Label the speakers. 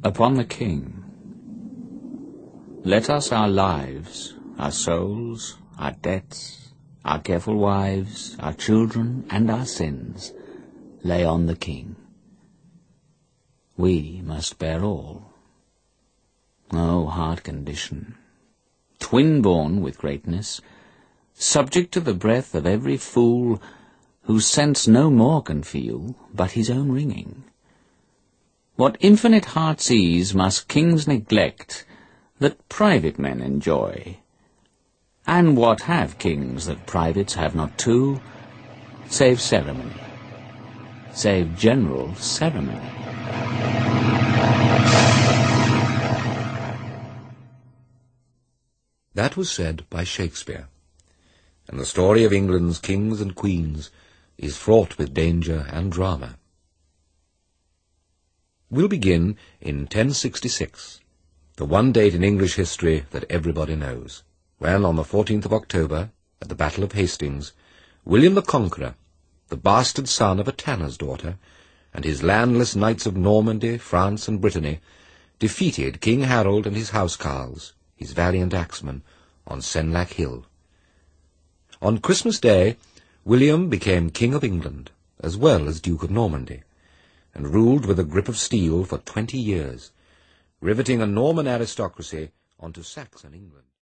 Speaker 1: upon the King. Let us our lives, our souls, our debts, our careful wives, our children, and our sins lay on the King. We must bear all. O hard condition, twin-born with greatness, subject to the breath of every fool, whose sense no more can feel but his own ringing. What infinite heart's ease must kings neglect, that private men enjoy? And what have kings that privates have not too, save ceremony, save general ceremony?
Speaker 2: That was said by Shakespeare, and the story of England's kings and queens is fraught with danger and drama. We'll begin in 1066, the one date in English history that everybody knows, when on the 14th of October, at the Battle of Hastings, William the Conqueror, the bastard son of a tanner's daughter, and his landless knights of Normandy, France, and Brittany, defeated King Harold and his housecarls, his valiant axemen, on Senlac Hill. On Christmas Day, William became King of England, as well as Duke of Normandy, and ruled with a grip of steel for 20 years, riveting a Norman aristocracy onto Saxon England.